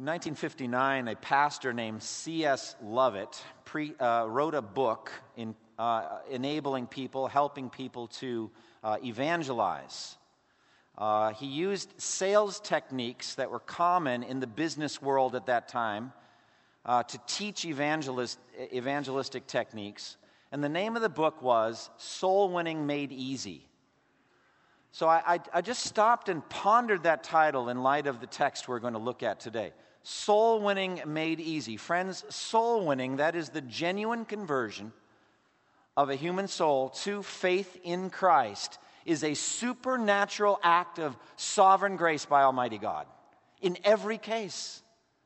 In 1959, a pastor named C.S. Lovett wrote a book enabling people, helping people to evangelize. He used sales techniques that were common in the business world at that time to teach evangelistic techniques. And the name of the book was Soul Winning Made Easy. So I just stopped and pondered that title in light of the text we're going to look at today. Soul Winning Made Easy. Friends, soul winning, that is the genuine conversion of a human soul to faith in Christ, is a supernatural act of sovereign grace by Almighty God. In every case.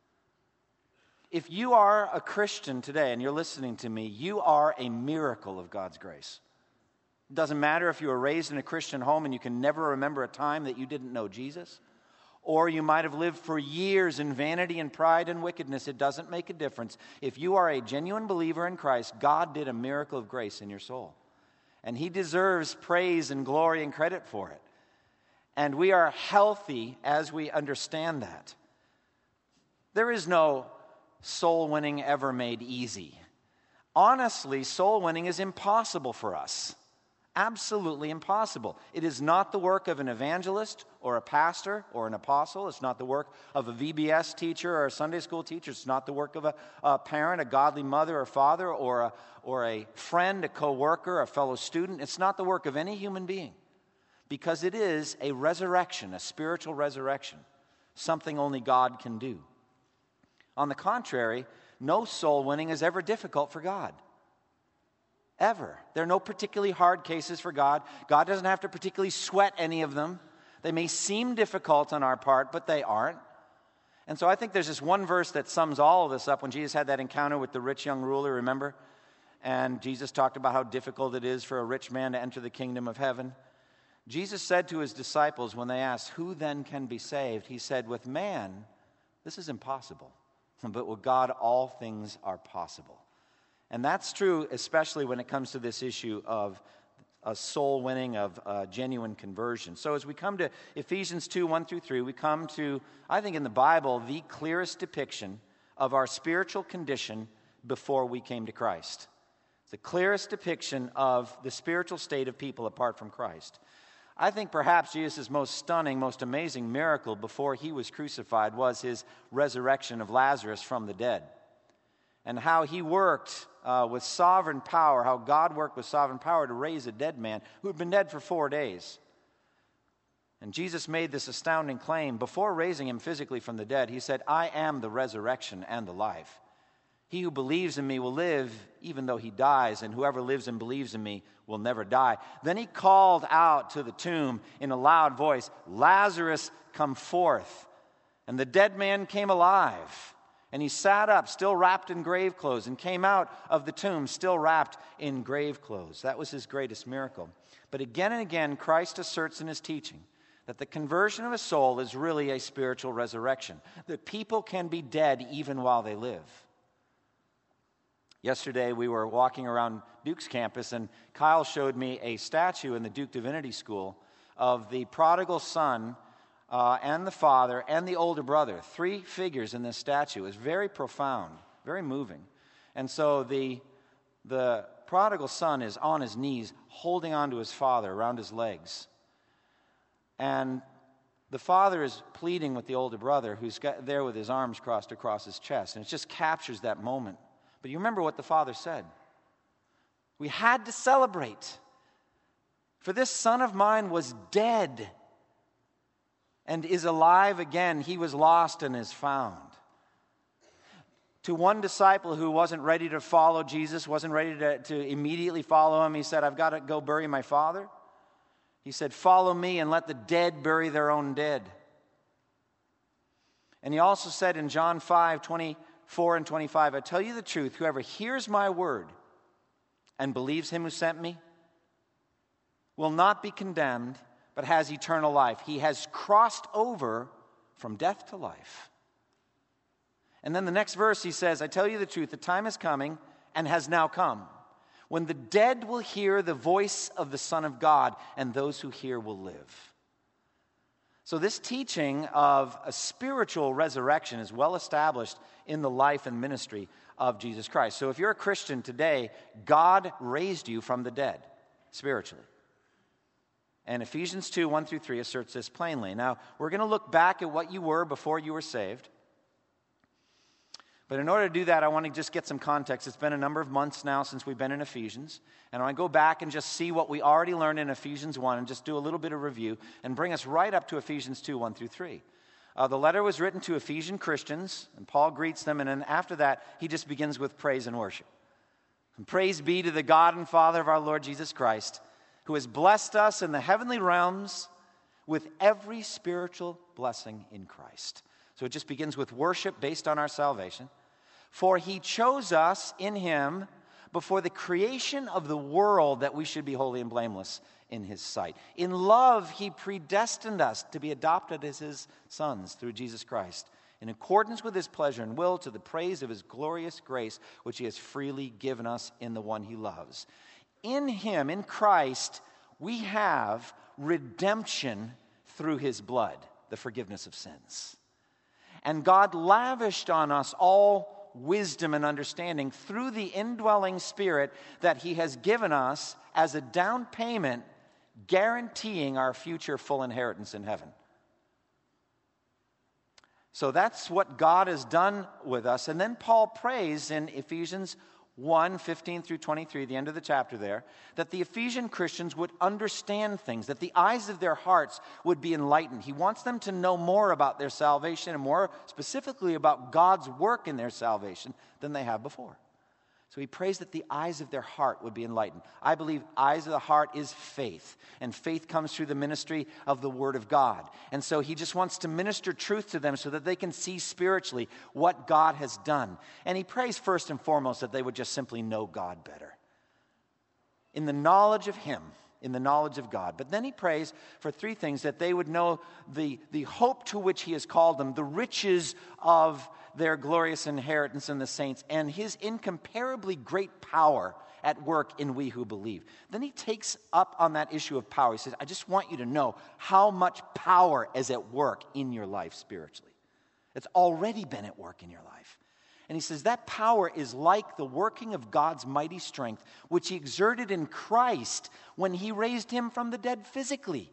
If you are a Christian today and you're listening to me, you are a miracle of God's grace. It doesn't matter if you were raised in a Christian home and you can never remember a time that you didn't know Jesus, or you might have lived for years in vanity and pride and wickedness. It doesn't make a difference. If you are a genuine believer in Christ, God did a miracle of grace in your soul. And He deserves praise and glory and credit for it. And we are healthy as we understand that. There is no soul winning ever made easy. Honestly, soul winning is impossible for us. Absolutely impossible. It is not the work of an evangelist or a pastor or an apostle. It's not the work of a VBS teacher or a Sunday school teacher. It's not the work of a parent, a godly mother or father, or a friend, a co-worker, a fellow student. It's not the work of any human being, because it is a resurrection, a spiritual resurrection, something only God can do. On the contrary, no soul winning is ever difficult for God. Ever. There are no particularly hard cases for God. God doesn't have to particularly sweat any of them. They may seem difficult on our part, but they aren't. And so I think there's this one verse that sums all of this up. When Jesus had that encounter with the rich young ruler, remember? And Jesus talked about how difficult it is for a rich man to enter the kingdom of heaven. Jesus said to His disciples when they asked, "Who then can be saved?" He said, "With man, this is impossible. But with God, all things are possible." And that's true, especially when it comes to this issue of a soul winning, of genuine conversion. So as we come to Ephesians 2, 1 through 3, we come to, I think in the Bible, the clearest depiction of our spiritual condition before we came to Christ. It's the clearest depiction of the spiritual state of people apart from Christ. I think perhaps Jesus' most stunning, most amazing miracle before He was crucified was His resurrection of Lazarus from the dead. And how He worked with sovereign power, how God worked with sovereign power to raise a dead man who had been dead for 4 days. And Jesus made this astounding claim. Before raising him physically from the dead, He said, "I am the resurrection and the life. He who believes in me will live even though he dies, and whoever lives and believes in me will never die." Then He called out to the tomb in a loud voice, "Lazarus, come forth." And the dead man came alive. And he sat up, still wrapped in grave clothes, and came out of the tomb, still wrapped in grave clothes. That was His greatest miracle. But again and again, Christ asserts in His teaching that the conversion of a soul is really a spiritual resurrection, that people can be dead even while they live. Yesterday, we were walking around Duke's campus, and Kyle showed me a statue in the Duke Divinity School of the prodigal son and the father and the older brother. 3 figures in this statue. It was very profound, very moving. And so the prodigal son is on his knees, holding on to his father around his legs. And the father is pleading with the older brother, who's there with his arms crossed across his chest. And it just captures that moment. But you remember what the father said. We had to celebrate. For this son of mine was dead and is alive again. He was lost and is found. To one disciple who wasn't ready to follow Jesus, wasn't ready to immediately follow Him, He said, "I've got to go bury my father." He said, "Follow me and let the dead bury their own dead." And He also said in John 5, 24 and 25, "I tell you the truth, whoever hears my word and believes Him who sent me will not be condemned, but has eternal life." He has crossed over from death to life. And then the next verse He says, "I tell you the truth, the time is coming and has now come, when the dead will hear the voice of the Son of God, and those who hear will live." So this teaching of a spiritual resurrection is well established in the life and ministry of Jesus Christ. So if you're a Christian today, God raised you from the dead, spiritually. And Ephesians 2, 1 through 3 asserts this plainly. Now, we're going to look back at what you were before you were saved. But in order to do that, I want to just get some context. It's been a number of months now since we've been in Ephesians. And I want to go back and just see what we already learned in Ephesians 1 and just do a little bit of review and bring us right up to Ephesians 2, 1 through 3. The letter was written to Ephesian Christians, and Paul greets them. And then after that, he just begins with praise and worship. And praise be to the God and Father of our Lord Jesus Christ, who has blessed us in the heavenly realms with every spiritual blessing in Christ. So it just begins with worship based on our salvation. For he chose us in him before the creation of the world that we should be holy and blameless in his sight. In love, he predestined us to be adopted as his sons through Jesus Christ, in accordance with his pleasure and will, to the praise of his glorious grace, which he has freely given us in the one he loves. In him, in Christ, we have redemption through his blood, the forgiveness of sins. And God lavished on us all wisdom and understanding through the indwelling Spirit that he has given us as a down payment, guaranteeing our future full inheritance in heaven. So that's what God has done with us. And then Paul prays in Ephesians 1, 15 through 23, the end of the chapter there, that the Ephesian Christians would understand things, that the eyes of their hearts would be enlightened. He wants them to know more about their salvation and more specifically about God's work in their salvation than they have before. So he prays that the eyes of their heart would be enlightened. I believe eyes of the heart is faith, and faith comes through the ministry of the Word of God. And so he just wants to minister truth to them so that they can see spiritually what God has done. And he prays first and foremost that they would just simply know God better. In the knowledge of him, in the knowledge of God. But then he prays for three things: that they would know the hope to which he has called them, the riches of their glorious inheritance in the saints, and his incomparably great power at work in we who believe. Then he takes up on that issue of power. He says, I just want you to know how much power is at work in your life spiritually. It's already been at work in your life. And he says that power is like the working of God's mighty strength, which he exerted in Christ when he raised him from the dead physically,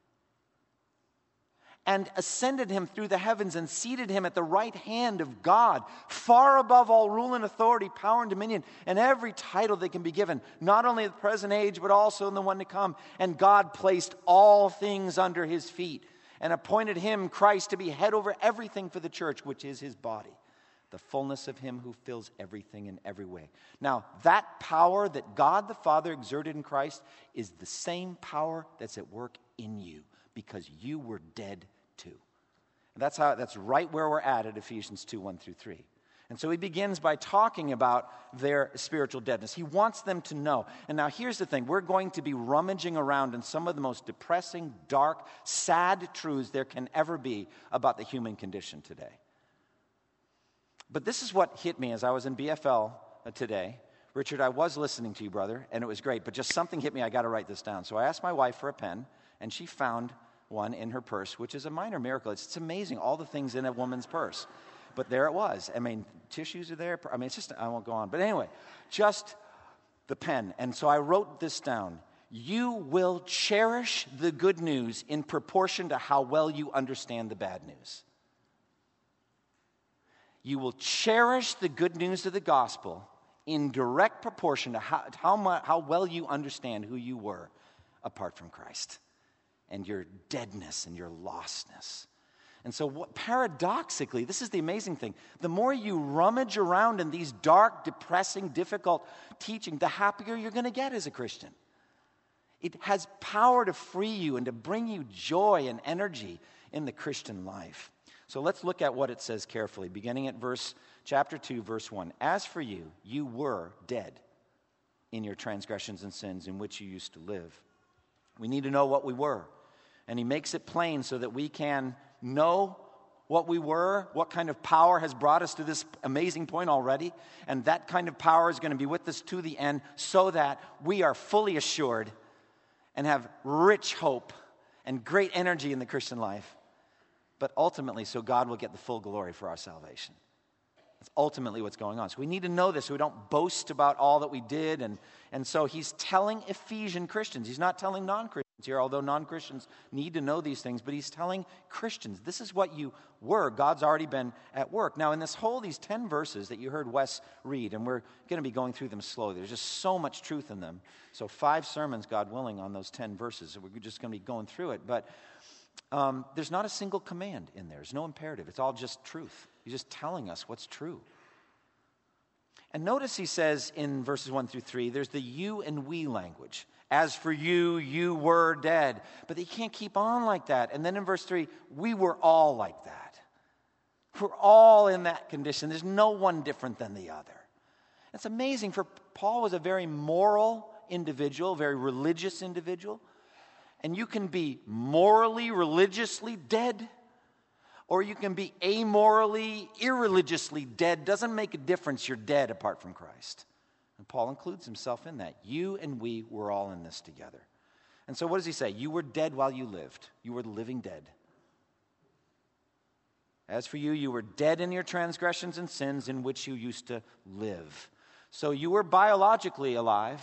and ascended him through the heavens and seated him at the right hand of God, far above all rule and authority, power and dominion, and every title that can be given, not only in the present age, but also in the one to come. And God placed all things under his feet and appointed him, Christ, to be head over everything for the church, which is his body, the fullness of him who fills everything in every way. Now, that power that God the Father exerted in Christ is the same power that's at work in you, because you were dead too. And that's right where we're at Ephesians 2, 1 through 3. And so he begins by talking about their spiritual deadness. He wants them to know. And now here's the thing. We're going to be rummaging around in some of the most depressing, dark, sad truths there can ever be about the human condition today. But this is what hit me as I was in BFL today. Richard, I was listening to you, brother, and it was great, but just something hit me. I got to write this down. So I asked my wife for a pen, and she found one in her purse, which is a minor miracle. It's amazing, all the things in a woman's purse. But there it was. I mean, tissues are there. I mean, it's just, I won't go on. But anyway, just the pen. And so I wrote this down. You will cherish the good news in proportion to how well you understand the bad news. You will cherish the good news of the gospel in direct proportion to how well you understand who you were apart from Christ, and your deadness and your lostness. And so paradoxically, this is the amazing thing. The more you rummage around in these dark, depressing, difficult teaching, the happier you're going to get as a Christian. It has power to free you and to bring you joy and energy in the Christian life. So let's look at what it says carefully, beginning at chapter 2, verse 1. As for you, you were dead in your transgressions and sins in which you used to live. We need to know what we were. And he makes it plain so that we can know what we were, what kind of power has brought us to this amazing point already. And that kind of power is going to be with us to the end, so that we are fully assured and have rich hope and great energy in the Christian life but ultimately so God will get the full glory for our salvation. That's ultimately what's going on. So we need to know this so we don't boast about all that we did. And so he's telling Ephesian Christians. He's not telling non-Christians here, although non-Christians need to know these things. But he's telling Christians, this is what you were. God's already been at work. Now, in these 10 verses that you heard Wes read, and we're going to be going through them slowly. There's just so much truth in them. So 5 sermons, God willing, on those 10 verses. So we're just going to be going through it. But there's not a single command in there. There's no imperative. It's all just truth. He's just telling us what's true. And notice he says in verses 1 through 3, there's the you and we language. As for you, you were dead. But he can't keep on like that. And then in verse 3, we were all like that. We're all in that condition. There's no one different than the other. It's amazing, for Paul was a very moral individual, very religious individual. And you can be morally, religiously dead, or you can be amorally, irreligiously dead. Doesn't make a difference. You're dead apart from Christ. And Paul includes himself in that. You and we were all in this together. And so what does he say? You were dead while you lived. You were the living dead. As for you, you were dead in your transgressions and sins in which you used to live. So you were biologically alive,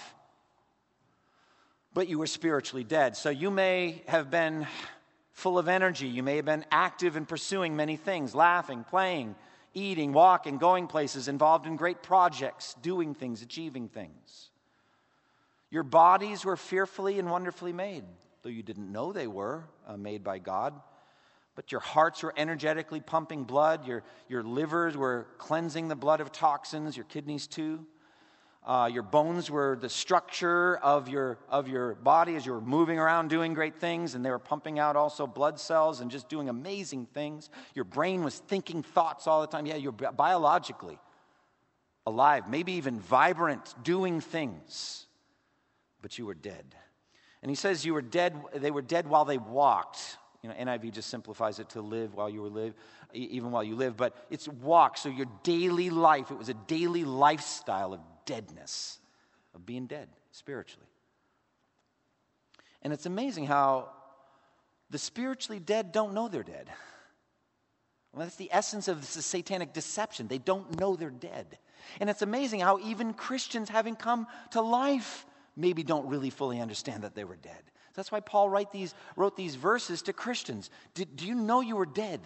but you were spiritually dead. So you may have been full of energy. You may have been active in pursuing many things, laughing, playing, eating, walking, going places, involved in great projects, doing things, achieving things. Your bodies were fearfully and wonderfully made, though you didn't know they were made by God. But your hearts were energetically pumping blood. Your livers were cleansing the blood of toxins, your kidneys too. Your bones were the structure of your body as you were moving around doing great things, and they were pumping out also blood cells and just doing amazing things. Your brain was thinking thoughts all the time. Yeah, you're biologically alive, maybe even vibrant, doing things, but you were dead. And he says you were dead. They were dead while they walked. NIV just simplifies it to live while you were live, even while you live, but it's walk. So your daily life, it was a daily lifestyle of deadness, of being dead spiritually. And it's amazing how the spiritually dead don't know they're dead. Well, that's the essence of the satanic deception. They don't know they're dead. And it's amazing how even Christians, having come to life, maybe don't really fully understand that they were dead. That's why Paul wrote these verses to Christians. Do you know you were dead?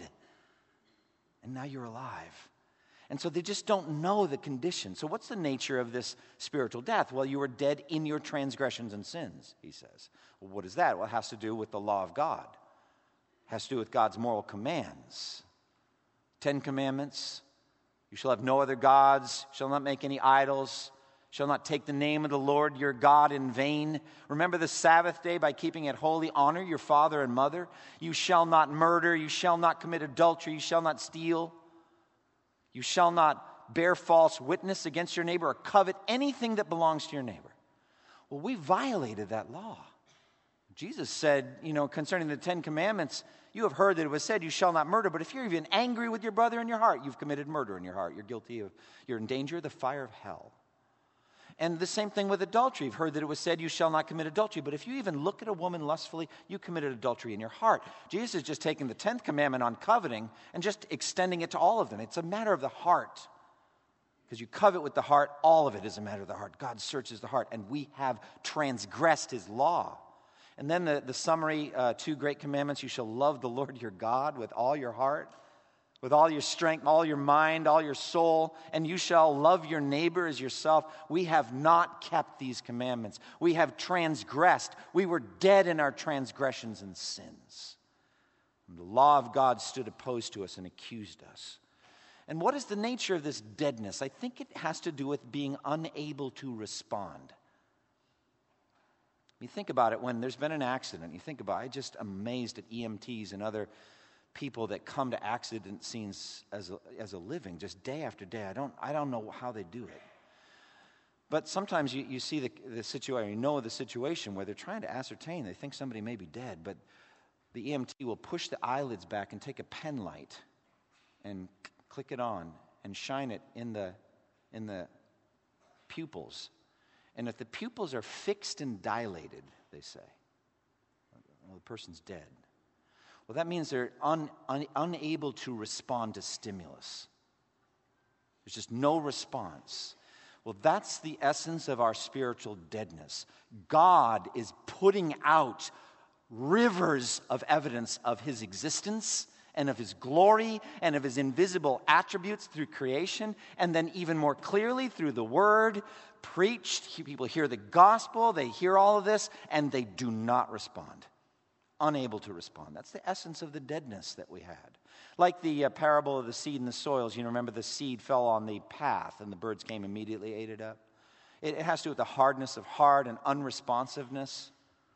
And now you're alive. And so they just don't know the condition. So what's the nature of this spiritual death? Well, you were dead in your transgressions and sins, he says. Well, what is that? Well, it has to do with the law of God. It has to do with God's moral commands. 10 commandments. You shall have no other gods. Shall not make any idols. Shall not take the name of the Lord your God in vain. Remember the Sabbath day by keeping it holy. Honor your father and mother. You shall not murder. You shall not commit adultery. You shall not steal. You shall not bear false witness against your neighbor or covet anything that belongs to your neighbor. Well, we violated that law. Jesus said, concerning the 10 commandments, you have heard that it was said, you shall not murder. But if you're even angry with your brother in your heart, you've committed murder in your heart. You're in danger of the fire of hell. And the same thing with adultery. You've heard that it was said, you shall not commit adultery. But if you even look at a woman lustfully, you committed adultery in your heart. Jesus is just taking the 10th commandment on coveting and just extending it to all of them. It's a matter of the heart. Because you covet with the heart, all of it is a matter of the heart. God searches the heart, and we have transgressed his law. And then the summary, 2 great commandments. You shall love the Lord your God with all your heart, with all your strength, all your mind, all your soul, and you shall love your neighbor as yourself. We have not kept these commandments. We have transgressed. We were dead in our transgressions and sins. And the law of God stood opposed to us and accused us. And what is the nature of this deadness? I think it has to do with being unable to respond. You think about it, when there's been an accident, I'm just amazed at EMTs and other people that come to accident scenes as a living, just day after day. I don't know how they do it. But sometimes you see the situation, you know the situation where they're trying to ascertain, they think somebody may be dead, but the EMT will push the eyelids back and take a pen light and click it on and shine it in the pupils. And if the pupils are fixed and dilated, they say, well, the person's dead. Well, that means they're unable to respond to stimulus. There's just no response. Well, that's the essence of our spiritual deadness. God is putting out rivers of evidence of his existence and of his glory and of his invisible attributes through creation, and then even more clearly through the word preached. People hear the gospel, they hear all of this, and they do not respond. Unable to respond. That's the essence of the deadness that we had. Like the parable of the seed and the soils. You remember the seed fell on the path and the birds came immediately, ate it up. It has to do with the hardness of heart and unresponsiveness.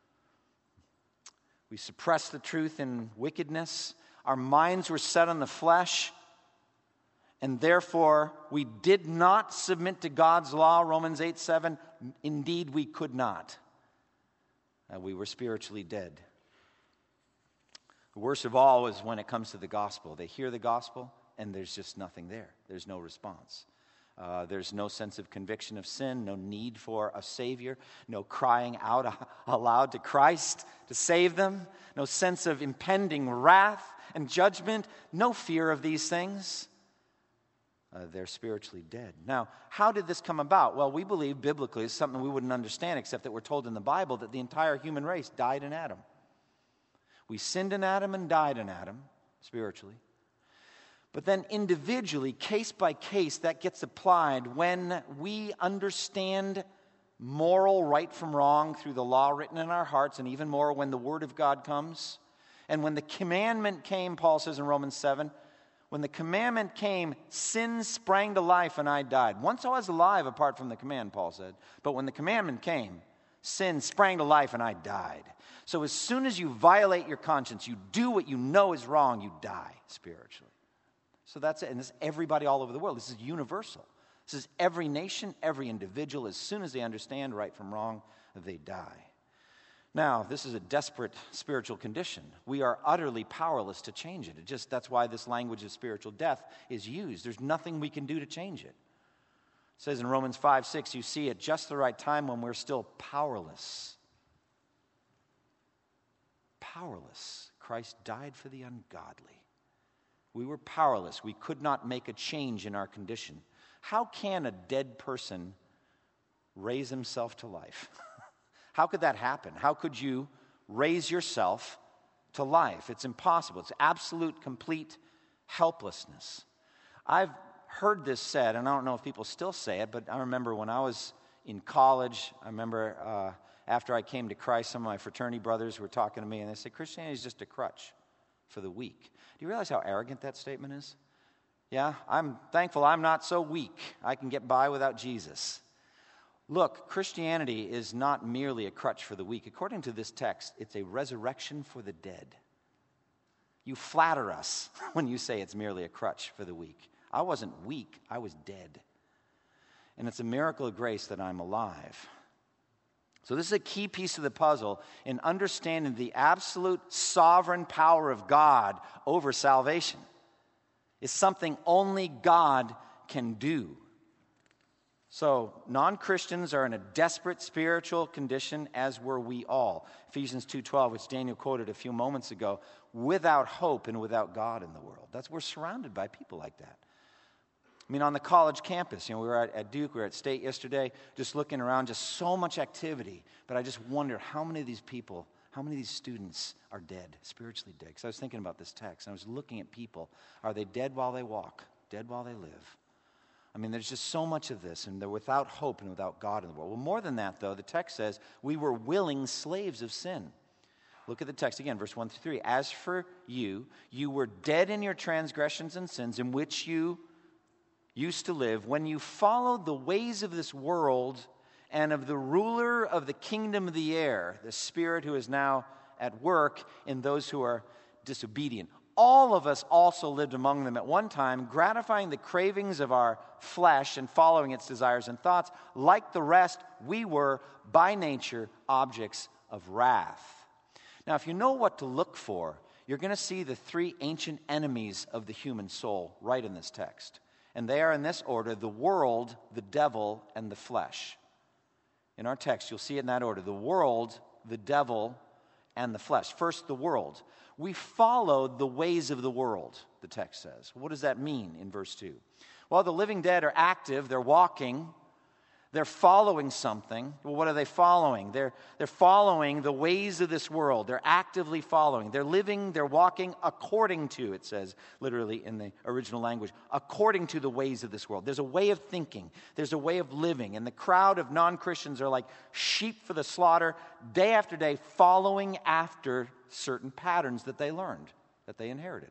We suppressed the truth in wickedness. Our minds were set on the flesh. And therefore, we did not submit to God's law, Romans 8:7. Indeed, we could not. We were spiritually dead. The worst of all is when it comes to the gospel. They hear the gospel, and there's just nothing there. There's no response. There's no sense of conviction of sin, no need for a Savior, no crying out aloud to Christ to save them, no sense of impending wrath and judgment, no fear of these things. They're spiritually dead. Now, how did this come about? Well, we believe biblically it's something we wouldn't understand, except that we're told in the Bible that the entire human race died in Adam. We sinned in Adam and died in Adam, spiritually. But then individually, case by case, that gets applied when we understand moral right from wrong through the law written in our hearts, and even more when the Word of God comes. And when the commandment came, Paul says in Romans 7, when the commandment came, sin sprang to life and I died. Once I was alive apart from the command, Paul said. But when the commandment came, sin sprang to life and I died. So as soon as you violate your conscience, you do what you know is wrong, you die spiritually. So that's it. And this is everybody all over the world. This is universal. This is every nation, every individual. As soon as they understand right from wrong, they die. Now, this is a desperate spiritual condition. We are utterly powerless to change it. That's why this language of spiritual death is used. There's nothing we can do to change it. It says in Romans 5:6, you see at just the right time when we're still powerless. Powerless. Christ died for the ungodly. We were powerless. We could not make a change in our condition. How can a dead person raise himself to life? How could that happen? How could you raise yourself to life? It's impossible. It's absolute, complete helplessness. I've heard this said, and I don't know if people still say it, but I remember when I was in college, after I came to Christ, some of my fraternity brothers were talking to me, and they said, Christianity is just a crutch for the weak. Do you realize how arrogant that statement is? Yeah, I'm thankful I'm not so weak. I can get by without Jesus. Look, Christianity is not merely a crutch for the weak. According to this text, it's a resurrection for the dead. You flatter us when you say it's merely a crutch for the weak. I wasn't weak, I was dead. And it's a miracle of grace that I'm alive. So this is a key piece of the puzzle in understanding the absolute sovereign power of God over salvation. It's something only God can do. So non-Christians are in a desperate spiritual condition, as were we all. Ephesians 2:12, which Daniel quoted a few moments ago, without hope and without God in the world. We're surrounded by people like that. I mean, on the college campus, we were at Duke, we were at State yesterday, just looking around, just so much activity. But I just wonder how many of these people, how many of these students are dead, spiritually dead? Because I was thinking about this text, and I was looking at people. Are they dead while they walk, dead while they live? I mean, there's just so much of this, and they're without hope and without God in the world. Well, more than that, though, the text says, we were willing slaves of sin. Look at the text again, verse 1 through 3. As for you, you were dead in your transgressions and sins in which you used to live when you followed the ways of this world and of the ruler of the kingdom of the air, the spirit who is now at work in those who are disobedient. All of us also lived among them at one time, gratifying the cravings of our flesh and following its desires and thoughts. Like the rest, we were by nature objects of wrath. Now, if you know what to look for, you're going to see the three ancient enemies of the human soul right in this text. And they are in this order: the world, the devil, and the flesh. In our text, you'll see it in that order: the world, the devil, and the flesh. First, the world. We followed the ways of the world, the text says. What does that mean in verse 2? Well, the living dead are active, they're walking, they're following something. Well, what are they following? They're following the ways of this world. They're actively following. They're living, they're walking according to, it says literally in the original language, according to the ways of this world. There's a way of thinking. There's a way of living. And the crowd of non-Christians are like sheep for the slaughter, day after day, following after certain patterns that they learned, that they inherited.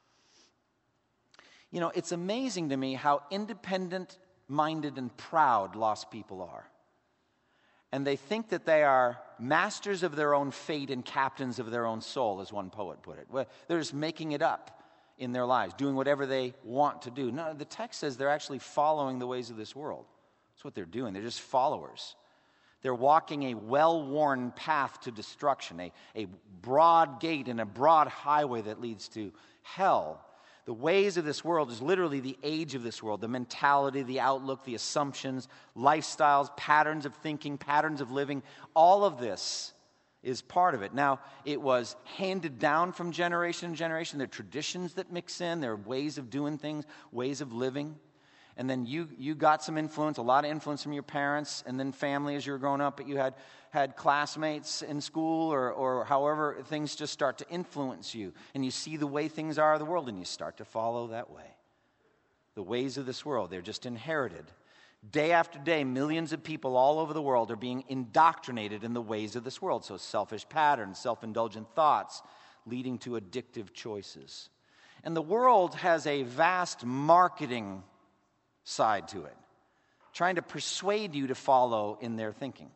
You know, it's amazing to me how independent-minded and proud lost people are. And they think that they are masters of their own fate and captains of their own soul, as one poet put it. Well, they're just making it up in their lives, doing whatever they want to do. No, the text says they're actually following the ways of this world. That's what they're doing. They're just followers. They're walking a well-worn path to destruction, a broad gate and a broad highway that leads to hell. The ways of this world is literally the age of this world, the mentality, the outlook, the assumptions, lifestyles, patterns of thinking, patterns of living. All of this is part of it. Now, it was handed down from generation to generation. There are traditions that mix in. There are ways of doing things, ways of living. And then you got some influence, a lot of influence from your parents, and then family as you were growing up, but you had classmates in school or however things just start to influence you. And you see the way things are in the world, and you start to follow that way. The ways of this world, they're just inherited. Day after day, millions of people all over the world are being indoctrinated in the ways of this world. So selfish patterns, self-indulgent thoughts, leading to addictive choices. And the world has a vast marketing side to it, trying to persuade you to follow in their thinking.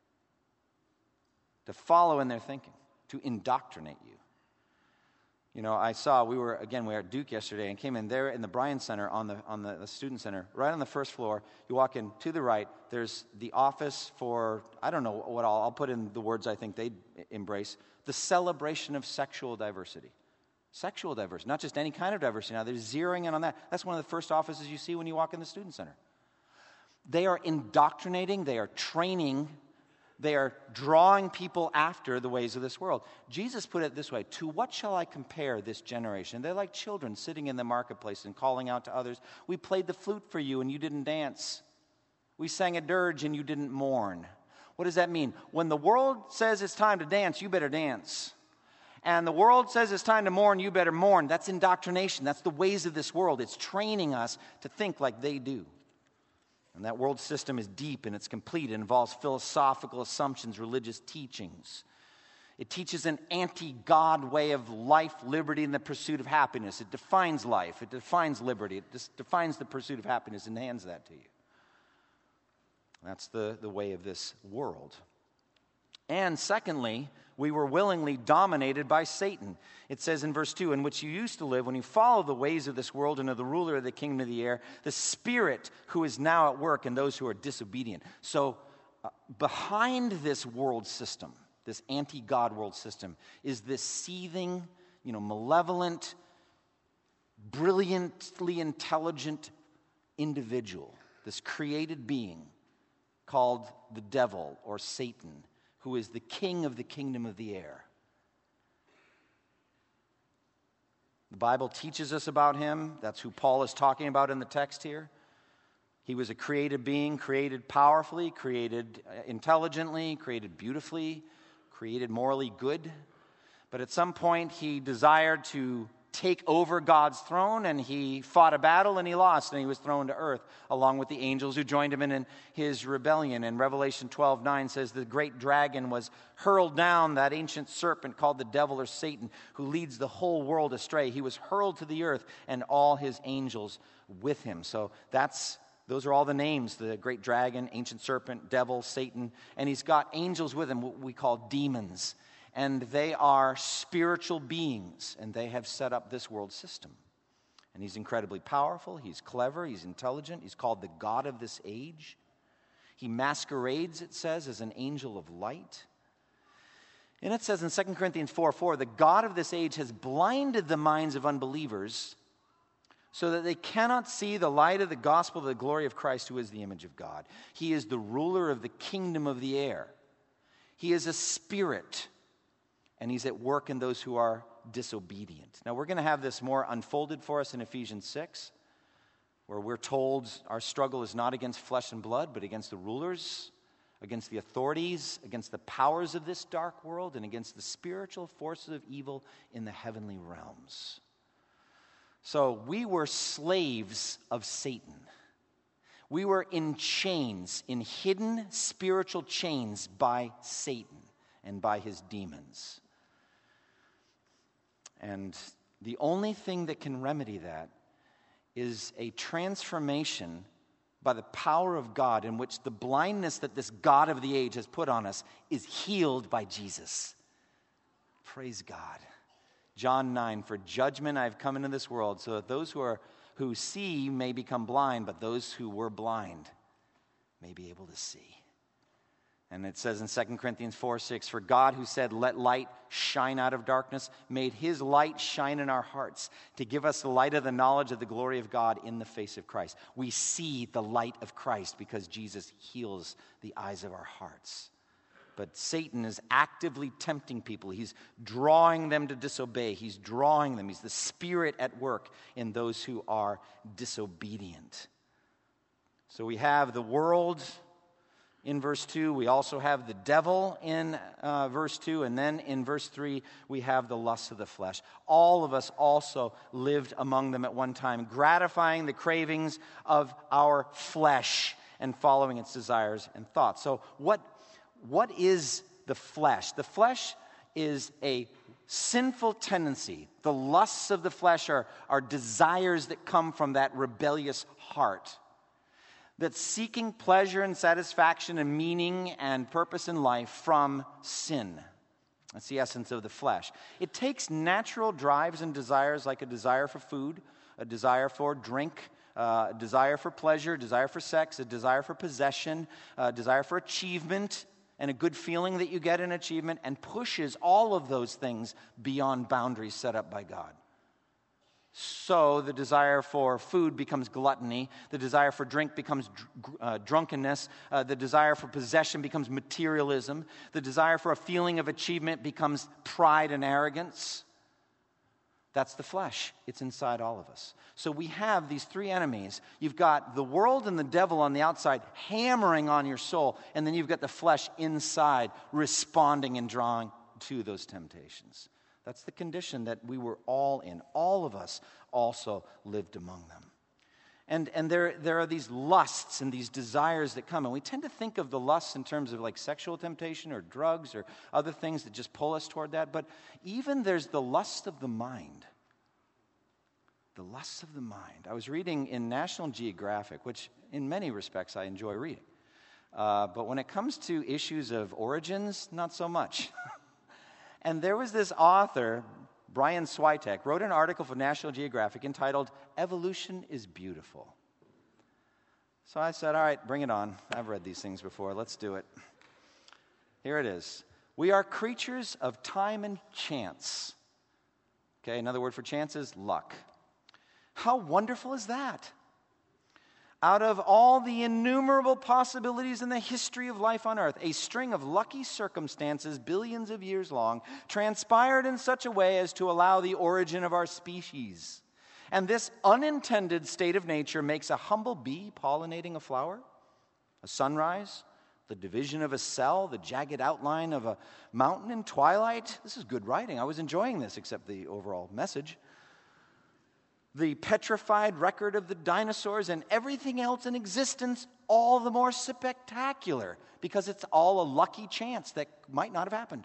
To follow in their thinking, to indoctrinate you. You know, we were at Duke yesterday and came in there in the Bryan Center on the Student Center, right on the first floor. You walk in to the right, there's the office for, I don't know what I'll put in the words I think they'd embrace, the celebration of sexual diversity. Sexual diversity, not just any kind of diversity. Now, they're zeroing in on that. That's one of the first offices you see when you walk in the Student Center. They are indoctrinating, they are training, they are drawing people after the ways of this world. Jesus put it this way, to what shall I compare this generation? They're like children sitting in the marketplace and calling out to others, we played the flute for you and you didn't dance. We sang a dirge and you didn't mourn. What does that mean? When the world says it's time to dance, you better dance. And the world says it's time to mourn, you better mourn. That's indoctrination. That's the ways of this world. It's training us to think like they do. And that world system is deep and it's complete. It involves philosophical assumptions, religious teachings. It teaches an anti-God way of life, liberty, and the pursuit of happiness. It defines life. It defines liberty. It defines the pursuit of happiness and hands that to you. That's the way of this world. And secondly, we were willingly dominated by Satan. It says in verse 2, in which you used to live when you follow the ways of this world and of the ruler of the kingdom of the air, the spirit who is now at work in those who are disobedient. So behind this world system, this anti-God world system, is this seething, malevolent, brilliantly intelligent individual, this created being called the devil or Satan, who is the king of the kingdom of the air. The Bible teaches us about him. That's who Paul is talking about in the text here. He was a created being, created powerfully, created intelligently, created beautifully, created morally good. But at some point, he desired to take over God's throne, and he fought a battle, and he lost, and he was thrown to earth, along with the angels who joined him in his rebellion. And Revelation 12:9 says the great dragon was hurled down, that ancient serpent called the devil or Satan, who leads the whole world astray. He was hurled to the earth, and all his angels with him. So those are all the names, the great dragon, ancient serpent, devil, Satan, and he's got angels with him, what we call demons. And they are spiritual beings, and they have set up this world system. And he's incredibly powerful, he's clever, he's intelligent, he's called the God of this age. He masquerades, it says, as an angel of light. And it says in 2 Corinthians 4:4, the God of this age has blinded the minds of unbelievers so that they cannot see the light of the gospel of the glory of Christ, who is the image of God. He is the ruler of the kingdom of the air. He is a spirit and he's at work in those who are disobedient. Now, we're going to have this more unfolded for us in Ephesians 6, where we're told our struggle is not against flesh and blood, but against the rulers, against the authorities, against the powers of this dark world, and against the spiritual forces of evil in the heavenly realms. So we were slaves of Satan. We were in chains, in hidden spiritual chains by Satan and by his demons. And the only thing that can remedy that is a transformation by the power of God, in which the blindness that this God of the age has put on us is healed by Jesus. Praise God. John 9, for judgment I have come into this world, so that those who see may become blind, but those who were blind may be able to see. And it says in 2 Corinthians 4:6, for God who said, let light shine out of darkness, made his light shine in our hearts to give us the light of the knowledge of the glory of God in the face of Christ. We see the light of Christ because Jesus heals the eyes of our hearts. But Satan is actively tempting people. He's drawing them to disobey. He's drawing them. He's the spirit at work in those who are disobedient. So we have the world in verse 2. We also have the devil in verse 2. And then in verse 3, we have the lusts of the flesh. All of us also lived among them at one time, gratifying the cravings of our flesh and following its desires and thoughts. So what is the flesh? The flesh is a sinful tendency. The lusts of the flesh are desires that come from that rebellious heart, that's seeking pleasure and satisfaction and meaning and purpose in life from sin. That's the essence of the flesh. It takes natural drives and desires, like a desire for food, a desire for drink, a desire for pleasure, a desire for sex, a desire for possession, a desire for achievement, and a good feeling that you get in achievement, and pushes all of those things beyond boundaries set up by God. So the desire for food becomes gluttony, the desire for drink becomes drunkenness, the desire for possession becomes materialism, the desire for a feeling of achievement becomes pride and arrogance. That's the flesh. It's inside all of us. So we have these three enemies. You've got the world and the devil on the outside hammering on your soul, and then you've got the flesh inside responding and drawing to those temptations. That's the condition that we were all in. All of us also lived among them. And there are these lusts and these desires that come. And we tend to think of the lusts in terms of like sexual temptation or drugs or other things that just pull us toward that. But even there's the lust of the mind. The lust of the mind. I was reading in National Geographic, which in many respects I enjoy reading. But when it comes to issues of origins, not so much. And there was this author, Brian Switek, wrote an article for National Geographic entitled, Evolution is Beautiful. So I said, all right, bring it on. I've read these things before. Let's do it. Here it is. We are creatures of time and chance. Okay, another word for chance is luck. How wonderful is that? Out of all the innumerable possibilities in the history of life on earth, a string of lucky circumstances, billions of years long, transpired in such a way as to allow the origin of our species. And this unintended state of nature makes a humble bee pollinating a flower, a sunrise, the division of a cell, the jagged outline of a mountain in twilight. This is good writing. I was enjoying this, except the overall message. The petrified record of the dinosaurs and everything else in existence, all the more spectacular because it's all a lucky chance that might not have happened.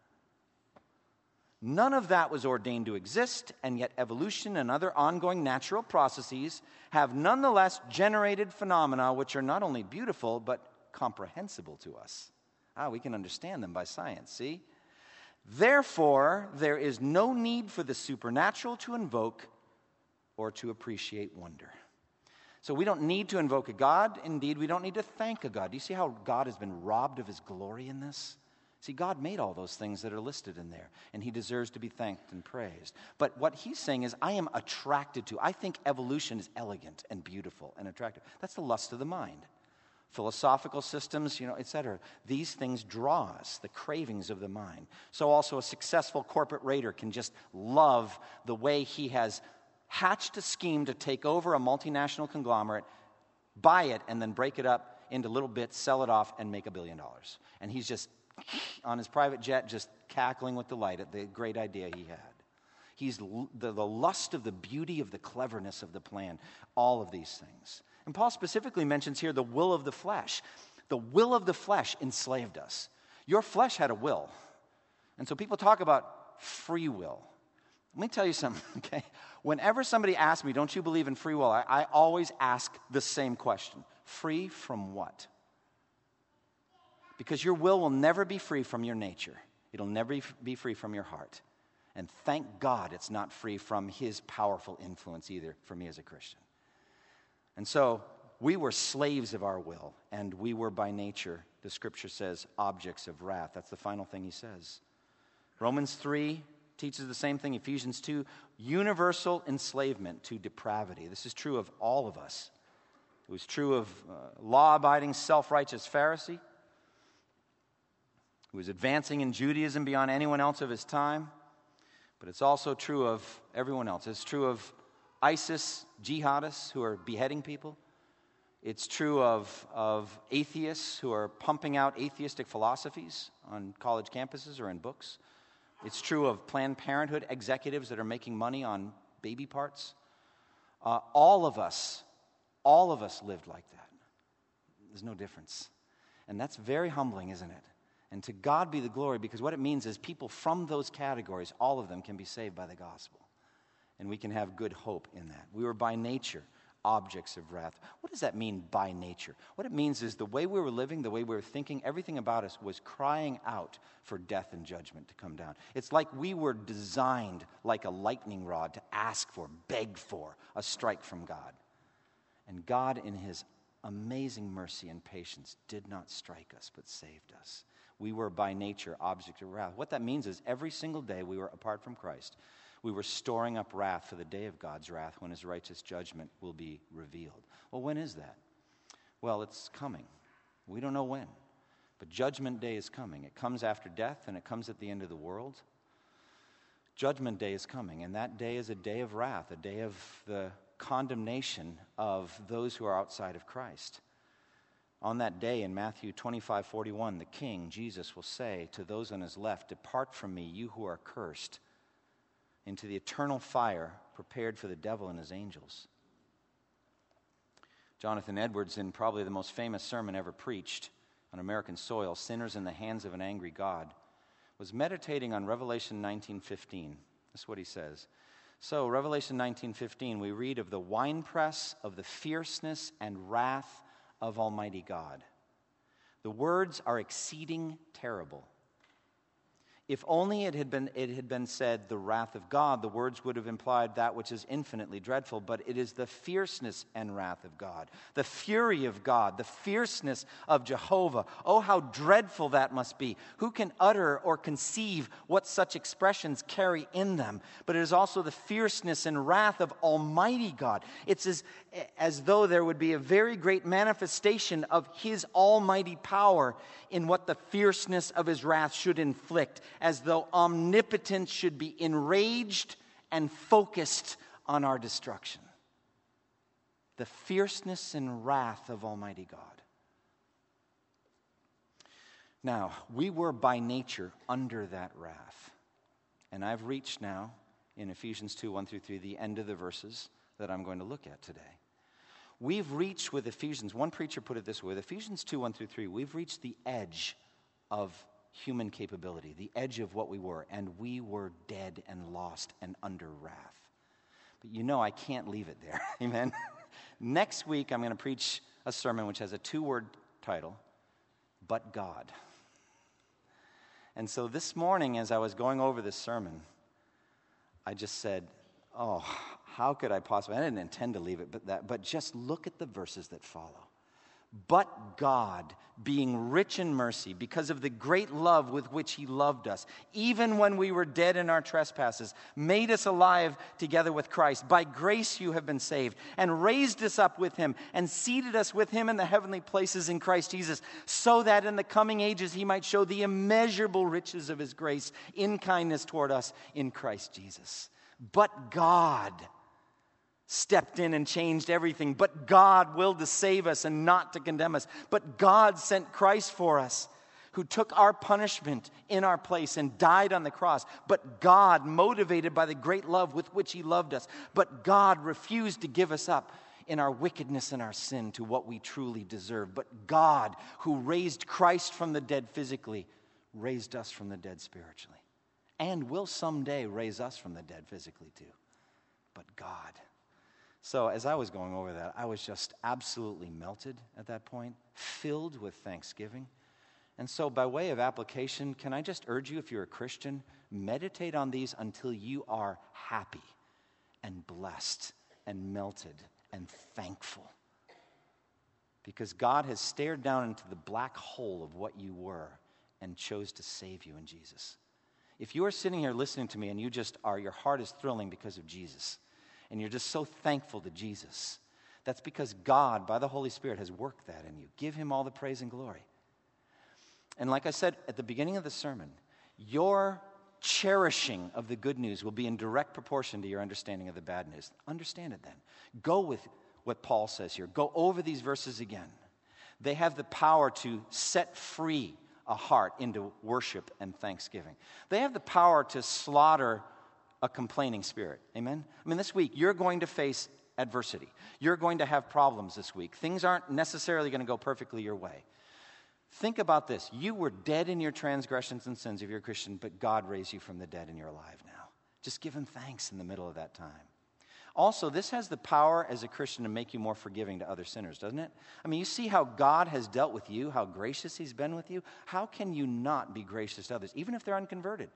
None of that was ordained to exist, and yet evolution and other ongoing natural processes have nonetheless generated phenomena which are not only beautiful but comprehensible to us. We can understand them by science, see? Therefore, there is no need for the supernatural to invoke or to appreciate wonder. So we don't need to invoke a God. Indeed, we don't need to thank a God. Do you see how God has been robbed of his glory in this? See, God made all those things that are listed in there, and he deserves to be thanked and praised. But what he's saying is, I am attracted to. I think evolution is elegant and beautiful and attractive. That's the lust of the mind. philosophical systems, etc. These things draw us, the cravings of the mind. So also a successful corporate raider can just love the way he has hatched a scheme to take over a multinational conglomerate, buy it, and then break it up into little bits, sell it off, and make $1 billion. And he's just on his private jet, just cackling with delight at the great idea he had. He's the lust of the beauty of the cleverness of the plan, all of these things. And Paul specifically mentions here the will of the flesh. The will of the flesh enslaved us. Your flesh had a will. And so people talk about free will. Let me tell you something, okay? Whenever somebody asks me, don't you believe in free will? I always ask the same question. Free from what? Because your will never be free from your nature. It'll never be free from your heart. And thank God it's not free from his powerful influence either for me as a Christian. And so we were slaves of our will, and we were by nature, the scripture says, objects of wrath. That's the final thing he says. Romans 3 teaches the same thing. Ephesians 2, universal enslavement to depravity. This is true of all of us. It was true of law-abiding, self-righteous Pharisee who was advancing in Judaism beyond anyone else of his time. But it's also true of everyone else. It's true of ISIS jihadists who are beheading people. It's true of atheists who are pumping out atheistic philosophies on college campuses or in books. It's true of Planned Parenthood executives that are making money on baby parts. All of us lived like that. There's no difference. And that's very humbling, isn't it? And to God be the glory, because what it means is people from those categories, all of them can be saved by the gospel. And we can have good hope in that. We were by nature objects of wrath. What does that mean, by nature? What it means is the way we were living, the way we were thinking, everything about us was crying out for death and judgment to come down. It's like we were designed like a lightning rod to ask for, beg for a strike from God. And God, in his amazing mercy and patience, did not strike us, but saved us. We were by nature objects of wrath. What that means is every single day we were apart from Christ, we were storing up wrath for the day of God's wrath when his righteous judgment will be revealed. Well, when is that? Well, it's coming. We don't know when. But judgment day is coming. It comes after death and it comes at the end of the world. Judgment day is coming, and that day is a day of wrath, a day of the condemnation of those who are outside of Christ. On that day in Matthew 25:41, the King, Jesus, will say to those on his left, "Depart from me, you who are cursed, into the eternal fire prepared for the devil and his angels." Jonathan Edwards, in probably the most famous sermon ever preached on American soil, "Sinners in the Hands of an Angry God," was meditating on Revelation 19:15. That's what he says. So, Revelation 19:15, we read of the winepress of the fierceness and wrath of Almighty God. The words are exceeding terrible. If only it had been said, the wrath of God, the words would have implied that which is infinitely dreadful, but it is the fierceness and wrath of God, the fury of God, the fierceness of Jehovah. Oh, how dreadful that must be. Who can utter or conceive what such expressions carry in them? But it is also the fierceness and wrath of Almighty God. It's as though there would be a very great manifestation of his almighty power in what the fierceness of his wrath should inflict, as though omnipotence should be enraged and focused on our destruction. The fierceness and wrath of Almighty God. Now, we were by nature under that wrath. And I've reached now, in Ephesians 2:1-3, the end of the verses that I'm going to look at today. We've reached with Ephesians, one preacher put it this way, with Ephesians 2:1-3, we've reached the edge of human capability, the edge of what we were, and we were dead and lost and under wrath. But I can't leave it there. Amen? Next week, I'm going to preach a sermon which has a 2-word title, But God. And so this morning, as I was going over this sermon, I just said, how could I possibly, I didn't intend to leave it, but just look at the verses that follow. But God, being rich in mercy, because of the great love with which he loved us, even when we were dead in our trespasses, made us alive together with Christ. By grace you have been saved, and raised us up with him, and seated us with him in the heavenly places in Christ Jesus, so that in the coming ages he might show the immeasurable riches of his grace in kindness toward us in Christ Jesus. But God stepped in and changed everything. But God willed to save us and not to condemn us. But God sent Christ for us, who took our punishment in our place and died on the cross. But God, motivated by the great love with which he loved us, but God refused to give us up in our wickedness and our sin to what we truly deserve. But God, who raised Christ from the dead physically, raised us from the dead spiritually, and will someday raise us from the dead physically too. But God. So as I was going over that, I was just absolutely melted at that point, filled with thanksgiving. And so by way of application, can I just urge you, if you're a Christian, meditate on these until you are happy and blessed and melted and thankful. Because God has stared down into the black hole of what you were and chose to save you in Jesus. If you are sitting here listening to me and your heart is thrilling because of Jesus, and you're just so thankful to Jesus, that's because God, by the Holy Spirit, has worked that in you. Give him all the praise and glory. And like I said at the beginning of the sermon, your cherishing of the good news will be in direct proportion to your understanding of the bad news. Understand it then. Go with what Paul says here. Go over these verses again. They have the power to set free a heart into worship and thanksgiving. They have the power to slaughter a complaining spirit. Amen? I mean, this week, you're going to face adversity. You're going to have problems this week. Things aren't necessarily going to go perfectly your way. Think about this. You were dead in your transgressions and sins if you're a Christian, but God raised you from the dead and you're alive now. Just give him thanks in the middle of that time. Also, this has the power as a Christian to make you more forgiving to other sinners, doesn't it? I mean, you see how God has dealt with you, how gracious he's been with you. How can you not be gracious to others, even if they're unconverted?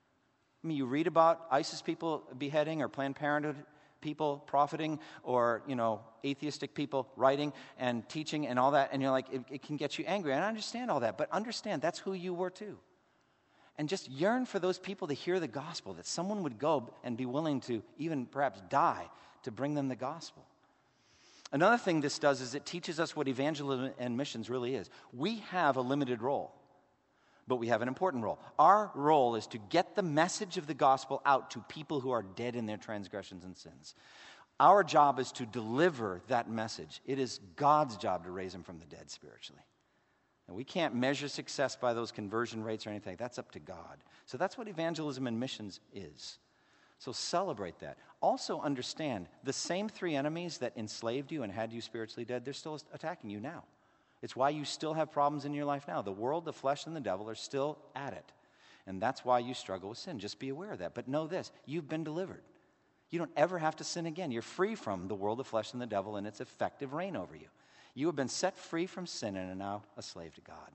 I mean, you read about ISIS people beheading or Planned Parenthood people profiting or, atheistic people writing and teaching and all that, and you're like, it can get you angry. And I understand all that, but understand that's who you were too. And just yearn for those people to hear the gospel, that someone would go and be willing to even perhaps die to bring them the gospel. Another thing this does is it teaches us what evangelism and missions really is. We have a limited role, but we have an important role. Our role is to get the message of the gospel out to people who are dead in their transgressions and sins. Our job is to deliver that message. It is God's job to raise them from the dead spiritually. And we can't measure success by those conversion rates or anything. That's up to God. So that's what evangelism and missions is. So celebrate that. Also understand the same three enemies that enslaved you and had you spiritually dead, they're still attacking you now. It's why you still have problems in your life now. The world, the flesh, and the devil are still at it. And that's why you struggle with sin. Just be aware of that. But know this, you've been delivered. You don't ever have to sin again. You're free from the world, the flesh, and the devil and its effective reign over you. You have been set free from sin and are now a slave to God.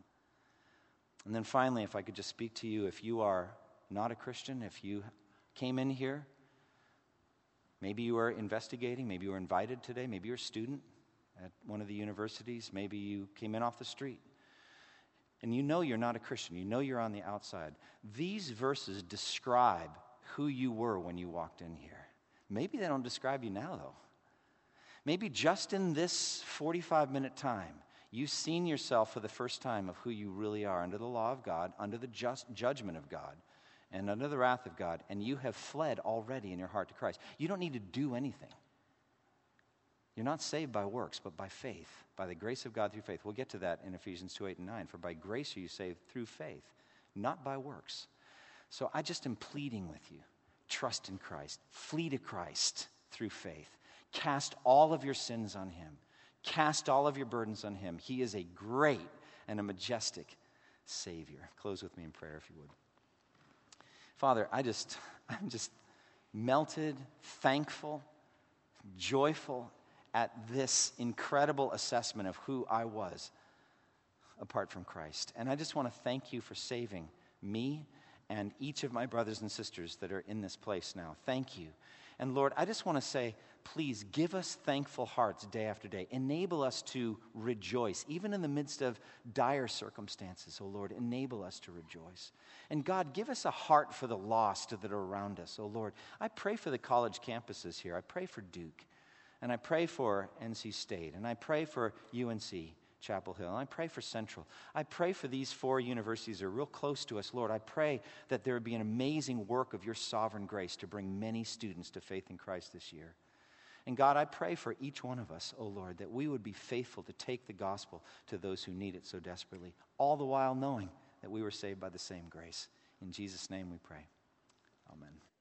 And then finally, if I could just speak to you, if you are not a Christian, if you came in here, maybe you are investigating, maybe you were invited today, maybe you're a student at one of the universities, maybe you came in off the street, and you know you're not a Christian, you know you're on the outside. These verses describe who you were when you walked in here. Maybe they don't describe you now, though. Maybe just in this 45-minute time, you've seen yourself for the first time of who you really are under the law of God, under the just judgment of God, and under the wrath of God, and you have fled already in your heart to Christ. You don't need to do anything. You're not saved by works, but by faith, by the grace of God through faith. We'll get to that in Ephesians 2, 8, and 9. For by grace are you saved through faith, not by works. So I just am pleading with you. Trust in Christ. Flee to Christ through faith. Cast all of your sins on him. Cast all of your burdens on him. He is a great and a majestic Savior. Close with me in prayer if you would. Father, I'm just melted, thankful, joyful at this incredible assessment of who I was apart from Christ. And I just want to thank you for saving me and each of my brothers and sisters that are in this place now. Thank you. And Lord, I just want to say, please give us thankful hearts day after day. Enable us to rejoice, even in the midst of dire circumstances. Oh Lord, enable us to rejoice. And God, give us a heart for the lost that are around us. Oh Lord, I pray for the college campuses here. I pray for Duke. And I pray for NC State. And I pray for UNC Chapel Hill. And I pray for Central. I pray for these 4 universities that are real close to us. Lord, I pray that there would be an amazing work of your sovereign grace to bring many students to faith in Christ this year. And God, I pray for each one of us, oh Lord, that we would be faithful to take the gospel to those who need it so desperately, all the while knowing that we were saved by the same grace. In Jesus' name we pray. Amen.